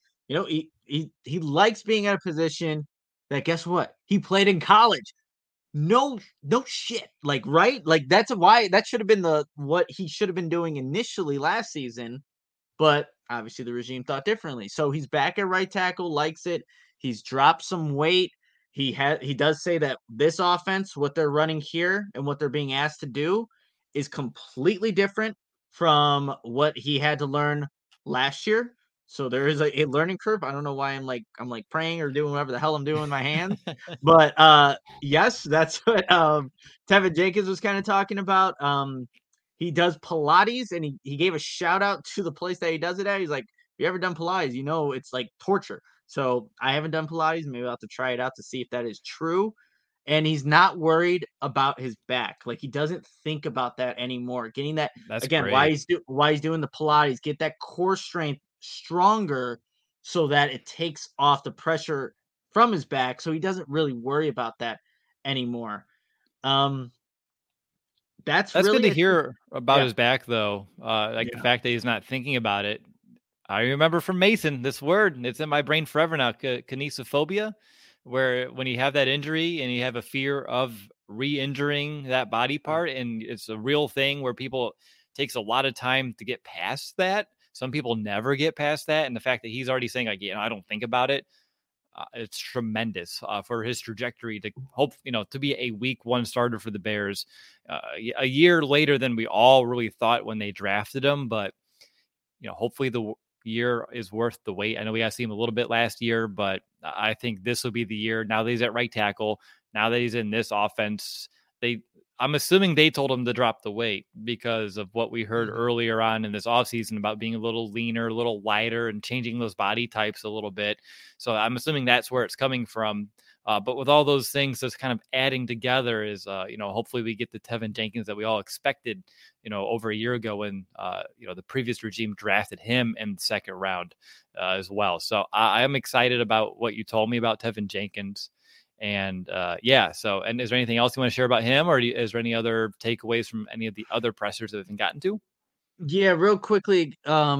he likes being at a position that, guess what? He played in college. No shit. Like, right? Like, that's why that should have been what he should have been doing initially last season. But obviously the regime thought differently. So he's back at right tackle, likes it. He's dropped some weight. He does say that this offense, what they're running here and what they're being asked to do is completely different from what he had to learn last year. So there is a learning curve. I don't know why I'm like praying or doing whatever the hell I'm doing with my hands. But yes, that's what Tevin Jenkins was kind of talking about. He does Pilates, and he gave a shout out to the place that he does it at. He's like, if you ever done Pilates, it's like torture. So I haven't done Pilates. Maybe I'll have to try it out to see if that is true. And he's not worried about his back. Like, he doesn't think about that anymore. Getting that, that's again, great. why he's doing the Pilates, get that core strength stronger so that it takes off the pressure from his back. So he doesn't really worry about that anymore. That's really good to hear about his back, though. The fact that he's not thinking about it. I remember from Mason this word. It's in my brain forever now. Kinesiophobia, where when you have that injury and you have a fear of re-injuring that body part, and it's a real thing where people takes a lot of time to get past that. Some people never get past that, and the fact that he's already saying like, I don't think about it. It's tremendous for his trajectory to hope, to be a week one starter for the Bears a year later than we all really thought when they drafted him. But, hopefully the year is worth the wait. I know we got to see him a little bit last year, but I think this will be the year. Now that he's at right tackle, now that he's in this offense, I'm assuming they told him to drop the weight because of what we heard earlier on in this offseason about being a little leaner, a little lighter, and changing those body types a little bit. So I'm assuming that's where it's coming from. But with all those things that's kind of adding together is, hopefully we get the Tevin Jenkins that we all expected, over a year ago when, the previous regime drafted him in the second round as well. So I am excited about what you told me about Tevin Jenkins. And and is there anything else you want to share about him, or is there any other takeaways from any of the other pressers that have been gotten to? Yeah, real quickly,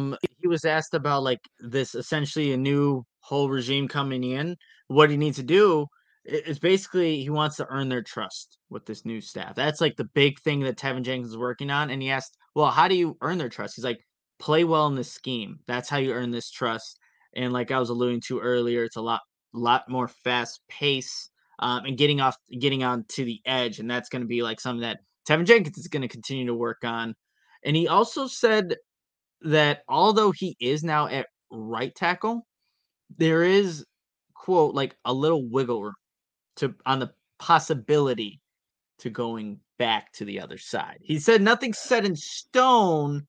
he was asked about like this essentially a new whole regime coming in. What he needs to do is basically he wants to earn their trust with this new staff. That's like the big thing that Tevin Jenkins is working on. And he asked, well, how do you earn their trust? He's like, play well in this scheme. That's how you earn this trust. And like I was alluding to earlier, it's a lot more fast pace and getting on to the edge. And that's going to be like something that Tevin Jenkins is going to continue to work on. And he also said that although he is now at right tackle, there is, quote, like a little wiggle room on the possibility to going back to the other side. He said nothing's set in stone,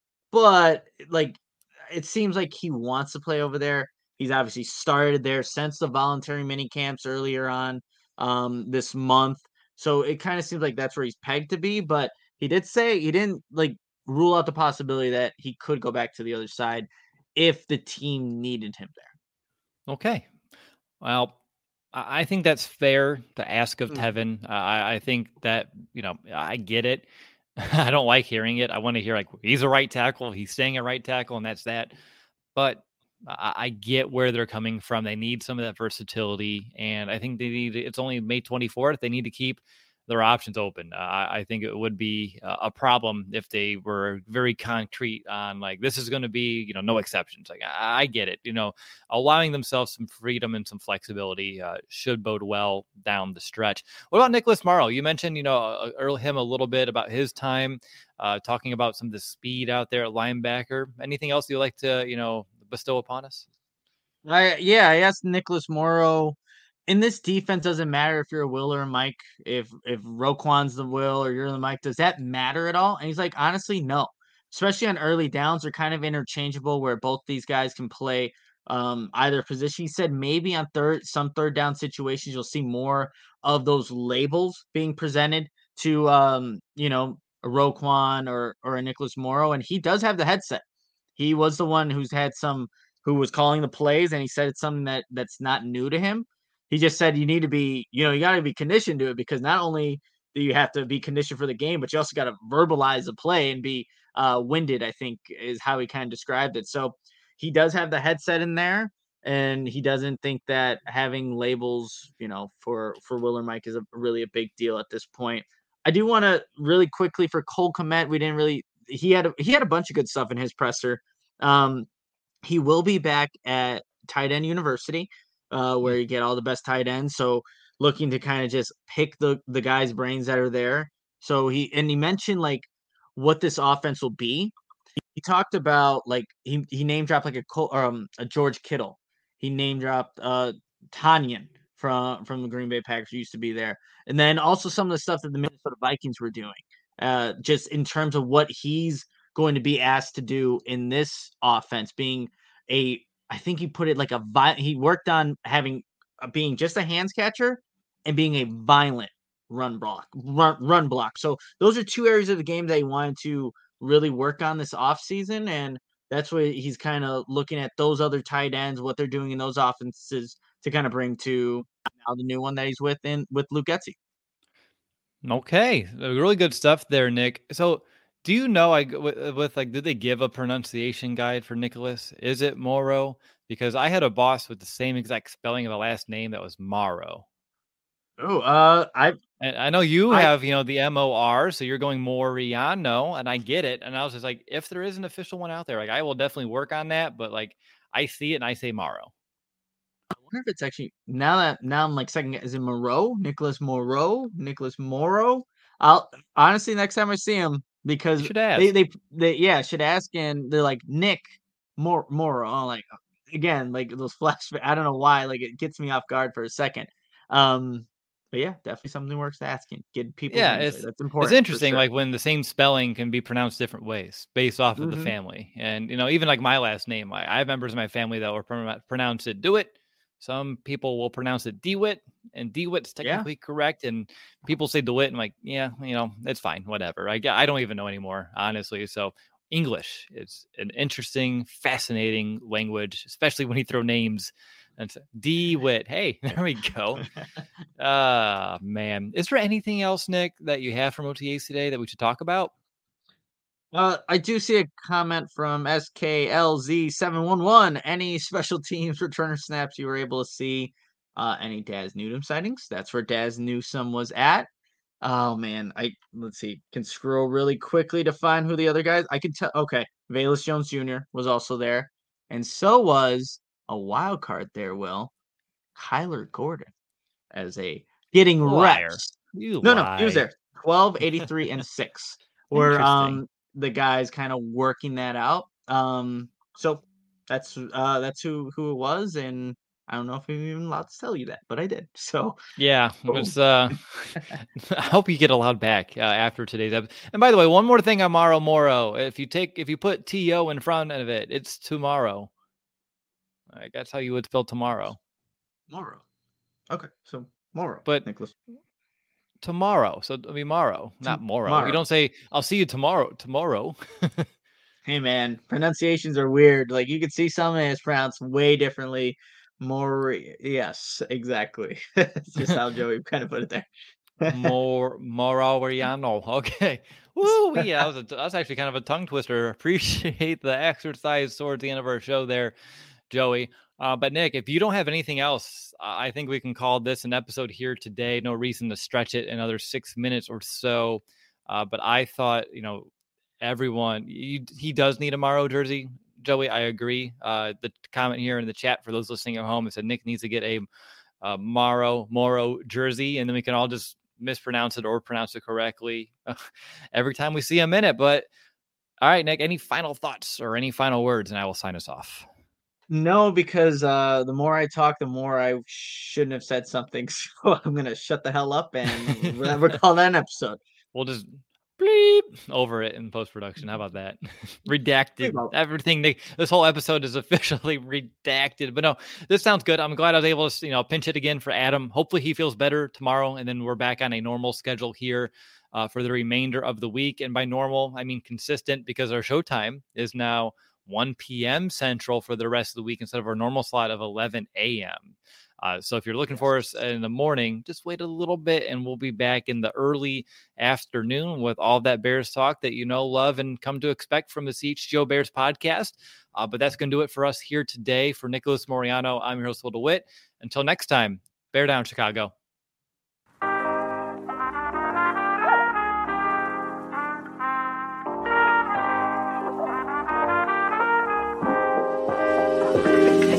but like it seems like he wants to play over there. He's obviously started there since the voluntary mini camps earlier on this month. So it kind of seems like that's where he's pegged to be, but he did say he didn't like rule out the possibility that he could go back to the other side if the team needed him there. Okay. Well, I think that's fair to ask of Tevin. I think that, I get it. I don't like hearing it. I want to hear like he's a right tackle. He's staying at right tackle, and that's that. But I get where they're coming from. They need some of that versatility, and I think it's only May 24th. They need to keep their options open. I think it would be a problem if they were very concrete on like, this is going to be, no exceptions. Like, I get it, allowing themselves some freedom and some flexibility should bode well down the stretch. What about Nicholas Morrow? You mentioned, him a little bit about his time, talking about some of the speed out there at linebacker. Anything else you'd like to, bestow upon us? I asked Nicholas Morrow. In this defense, doesn't matter if you're a Will or a Mike. If Roquan's the Will or you're the Mike, does that matter at all? And he's like, honestly, no. Especially on early downs, they're kind of interchangeable where both these guys can play either position. He said maybe on some third down situations, you'll see more of those labels being presented to a Roquan or a Nicholas Morrow, and he does have the headset. He was the one who was calling the plays, and he said it's something that's not new to him. He just said you need to be, you got to be conditioned to it because not only do you have to be conditioned for the game, but you also got to verbalize the play and be winded, I think is how he kind of described it. So he does have the headset in there, and he doesn't think that having labels, for Will or Mike is really a big deal at this point. I do want to really quickly for Cole Kmet, he had a bunch of good stuff in his presser. He will be back at Tight End University, where you get all the best tight ends. So looking to kind of just pick the guys' brains that are there. So he mentioned like what this offense will be. He talked about like he name dropped like a George Kittle. He name dropped Tanyan from the Green Bay Packers, who used to be there, and then also some of the stuff that the Minnesota Vikings were doing, just in terms of what he's going to be asked to do in this offense, being I think he put it like he worked on being just a hands catcher and being a violent run block. So those are two areas of the game that he wanted to really work on this offseason, and that's why he's kind of looking at those other tight ends, what they're doing in those offenses to kind of bring to now the new one that he's with Luke Getsy. Okay, really good stuff there, Nick. So do you know, did they give a pronunciation guide for Nicholas? Is it Morrow? Because I had a boss with the same exact spelling of the last name that was Morrow. Oh, I know you have, the MOR, so you're going Moriano, and I get it. And I was just like, if there is an official one out there, like I will definitely work on that. But like, I see it and I say Morrow. I wonder if it's actually now I'm like second. Is it Moreau? Nicholas Moreau? Nicholas Morrow? I'll honestly next time I see him because they should ask, and they're like Nick Morrow. I'm like again like those flashbacks. I don't know why, like it gets me off guard for a second. But yeah, definitely something worth asking. Get people. Yeah, that's important. It's interesting, like when the same spelling can be pronounced different ways based off of the family, and even like my last name, I have members of my family that will pronounce it Dewitt. Some people will pronounce it DeWitt, and DeWitt's technically correct. And people say DeWitt, and like, yeah, it's fine, whatever. I don't even know anymore, honestly. So English is an interesting, fascinating language, especially when you throw names. And DeWitt, hey, there we go. Man, is there anything else, Nick, that you have from OTAs today that we should talk about? I do see a comment from SKLZ711. Any special teams returner snaps you were able to see? Any Daz Newsome sightings? That's where Daz Newsome was at. Oh man, let's see. Can scroll really quickly to find who the other guys. I can tell. Okay, Velus Jones Jr. was also there, and so was a wild card there. Will Kyler Gordon as a getting reps? No, he was there. 12, 83, and 6. Where the guys kind of working that out. So that's who it was, and I don't know if I'm even allowed to tell you that, but I did. So yeah, I hope you get allowed back after today's episode. And by the way, one more thing on Morrow. If you put TO in front of it, it's tomorrow. Like, that's how you would spell tomorrow. Morrow. Okay, so Morrow. But Nicholas. Tomorrow. So it'll be Morrow, not Morrow. Morrow. You don't say, I'll see you tomorrow. Hey, man, pronunciations are weird. Like, you can see something that's pronounced way differently. Yes, exactly. It's just how Joey kind of put it there. Moriano. Okay. Woo! Yeah, that's actually kind of a tongue twister. Appreciate the exercise towards the end of our show there, Joey. But Nick, if you don't have anything else, I think we can call this an episode here today. No reason to stretch it another 6 minutes or so. But I thought, everyone, he does need a Morrow jersey. Joey, I agree. The comment here in the chat for those listening at home, it said Nick needs to get a Morrow jersey, and then we can all just mispronounce it or pronounce it correctly every time we see him in it. But all right, Nick, any final thoughts or any final words, and I will sign us off. No, because the more I talk, the more I shouldn't have said something. So I'm gonna shut the hell up and we'll call that an episode. We'll just bleep over it in post-production. How about that? Redacted. Everything. This whole episode is officially redacted. But no, this sounds good. I'm glad I was able to, pinch it again for Adam. Hopefully he feels better tomorrow, and then we're back on a normal schedule here for the remainder of the week. And by normal, I mean consistent, because our showtime is now 1 p.m. Central for the rest of the week instead of our normal slot of 11 a.m. So if you're looking for us in the morning, just wait a little bit and we'll be back in the early afternoon with all that Bears talk that love, and come to expect from the CHGO Bears podcast. But that's going to do it for us here today. For Nicholas Moreano, I'm your host, Will DeWitt. Until next time, Bear down, Chicago.